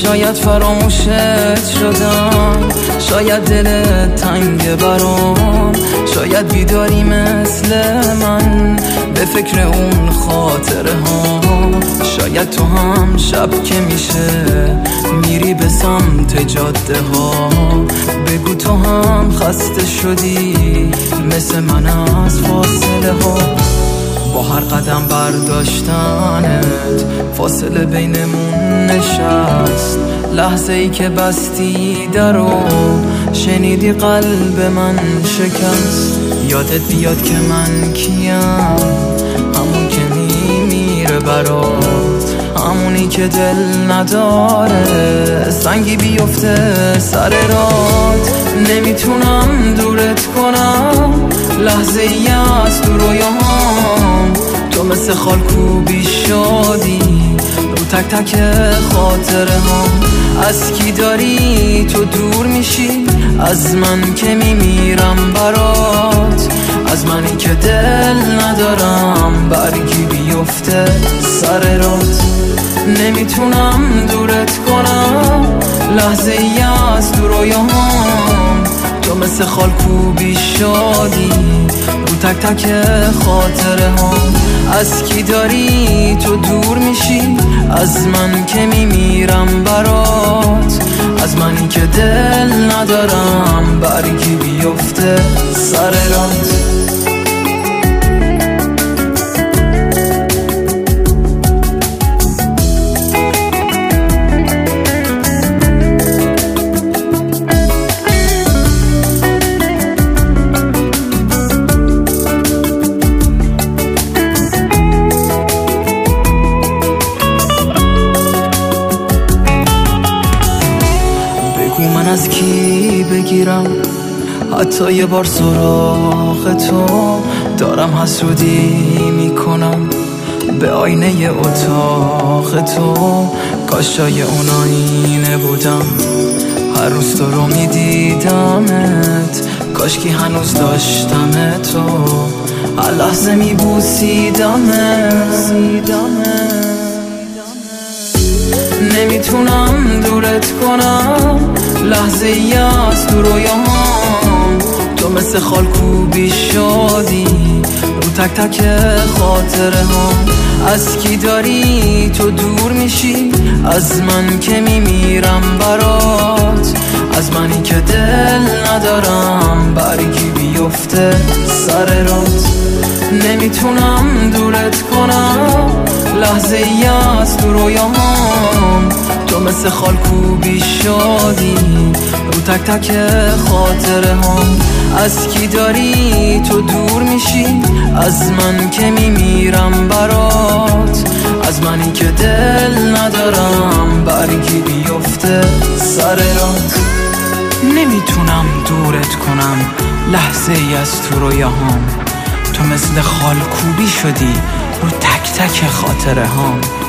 شاید فراموشت شدم، شاید دلت تنگ برام، شاید بیداری مثل من به فکر اون خاطره ها. شاید تو هم شب که میشه میری به سمت جاده ها. بگو تو هم خسته شدی مثل من از فاصله ها. با هر قدم برداشتنت فاصله بینمون نشست. لحظه ای که بستی درو شنیدی قلب من شکست. یادت بیاد که من کیم، همون که میمیره برات، همونی که دل نداره سنگی بیفته سر رات. نمیتونم دورت کنم، لحظه ای از تو رویاهام. تو مثل خالکوبی شدی رو تک تک خاطره هم. از کی داری تو دور میشی؟ از من که میمیرم برات، از منی که دل ندارم برگی بیفته سر رات. نمیتونم دورت کنم، لحظه ای از تو رویاهام. تو مثل خالکوبی شدی رو تک تک خاطره هم. از کی داری تو دور میشی؟ از من که میمیرم برات، از منی که دل ندارم برگی بیفته سر رات. من از کی بگیرم حتی یه بار سراغ تو؟ دارم حسودی میکنم به آینه اتاق تو. کاش جای اون آینه بودم، هر روز تو رو میدیدمت. کاش کی هنوز داشتم تو، هر لحظه میبوسیدمت. نمیتونم دورت کنم، لحظه ای از تو رویاهام. تو مثل خالکوبی شدی رو تک تک خاطره هم. از کی داری تو دور میشی؟ از من که میمیرم برات، از منی که دل ندارم برگی بیفته سر رات. نمیتونم دورت کنم، لحظه ای از تو رویاهام. تو مثل خالکوبی شدی رو تک تک خاطره هم. از کی داری تو دور میشی؟ از من که میمیرم برات، از منی که دل ندارم برگی بیفته سر رات. نمیتونم دورت کنم، لحظه ای از تو رویاهام. تو مثل خالکوبی شدی رو تک تک خاطره هم.